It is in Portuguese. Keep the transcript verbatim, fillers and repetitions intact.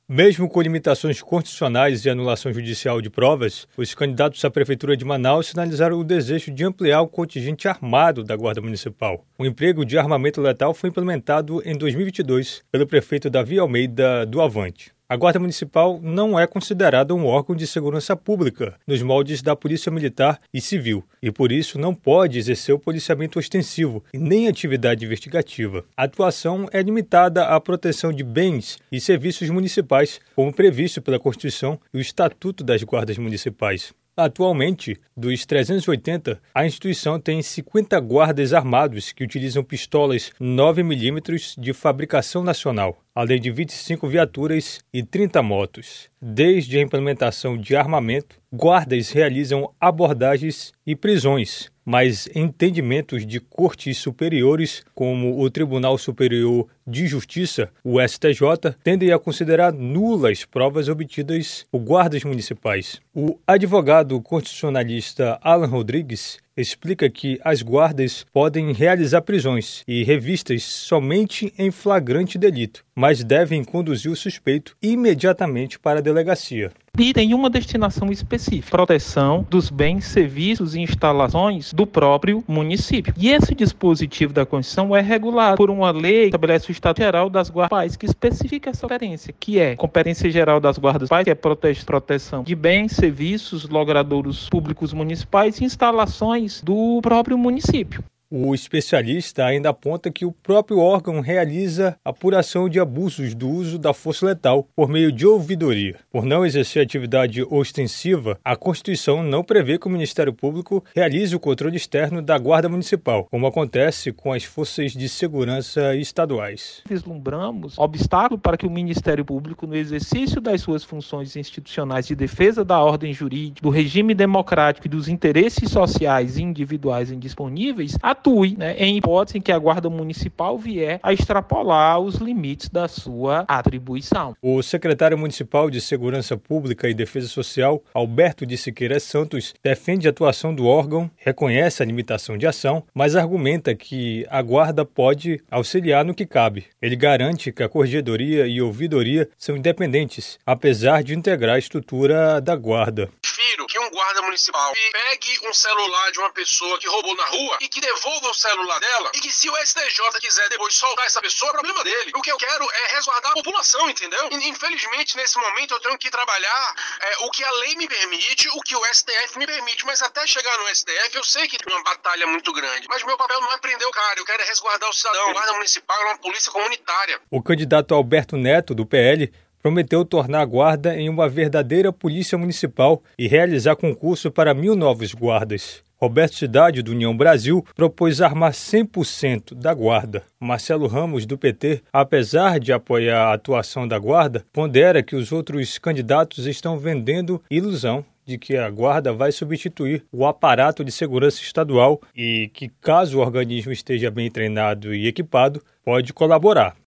Mesmo com limitações constitucionais e anulação judicial de provas, os candidatos à Prefeitura de Manaus sinalizaram o desejo de ampliar o contingente armado da Guarda Municipal. O emprego de armamento letal foi implementado em dois mil e vinte e dois pelo prefeito Davi Almeida do Avante. A Guarda Municipal não é considerada um órgão de segurança pública nos moldes da Polícia Militar e Civil e, por isso, não pode exercer o policiamento ostensivo e nem atividade investigativa. A atuação é limitada à proteção de bens e serviços municipais, como previsto pela Constituição e o Estatuto das Guardas Municipais. Atualmente, dos trezentos e oitenta, a instituição tem cinquenta guardas armados que utilizam pistolas nove milímetros de fabricação nacional, além de vinte e cinco viaturas e trinta motos. Desde a implementação de armamento, guardas realizam abordagens e prisões, mas entendimentos de cortes superiores, como o Tribunal Superior de Justiça, o S T J, tendem a considerar nulas provas obtidas por guardas municipais. O advogado constitucionalista Alan Rodrigues explica que as guardas podem realizar prisões e revistas somente em flagrante delito, mas devem conduzir o suspeito imediatamente para a delegacia. E tem uma destinação específica, proteção dos bens, serviços e instalações do próprio município. E esse dispositivo da Constituição é regulado por uma lei que estabelece o Estado Geral das Guardas Municipais, que especifica essa competência, que é competência geral das Guardas Municipais, que é prote- proteção de bens, serviços, logradouros públicos municipais e instalações do próprio município. O especialista ainda aponta que o próprio órgão realiza apuração de abusos do uso da força letal por meio de ouvidoria. Por não exercer atividade ostensiva, a Constituição não prevê que o Ministério Público realize o controle externo da Guarda Municipal, como acontece com as forças de segurança estaduais. Vislumbramos obstáculo para que o Ministério Público, no exercício das suas funções institucionais de defesa da ordem jurídica, do regime democrático e dos interesses sociais e individuais indisponíveis, atue, né, em hipótese em que a Guarda Municipal vier a extrapolar os limites da sua atribuição. O secretário municipal de Segurança Pública e Defesa Social, Alberto de Siqueira Santos, defende a atuação do órgão, reconhece a limitação de ação, mas argumenta que a Guarda pode auxiliar no que cabe. Ele garante que a Corregedoria e Ouvidoria são independentes, apesar de integrar a estrutura da Guarda. Que um guarda municipal pegue um celular de uma pessoa que roubou na rua e que devolva o celular dela, e que se o S T J quiser depois soltar essa pessoa, é problema dele. O que eu quero é resguardar a população, entendeu? E, infelizmente, nesse momento eu tenho que trabalhar é, o que a lei me permite, o que o S T F me permite, mas até chegar no S T F eu sei que tem uma batalha muito grande, mas meu papel não é prender o cara, eu quero é resguardar o cidadão. A guarda municipal é uma polícia comunitária. O candidato Alberto Neto, do P L, prometeu tornar a Guarda em uma verdadeira polícia municipal e realizar concurso para mil novos guardas. Roberto Cidade, do União Brasil, propôs armar cem por cento da Guarda. Marcelo Ramos, do P T, apesar de apoiar a atuação da Guarda, pondera que os outros candidatos estão vendendo ilusão de que a Guarda vai substituir o aparato de segurança estadual e que, caso o organismo esteja bem treinado e equipado, pode colaborar.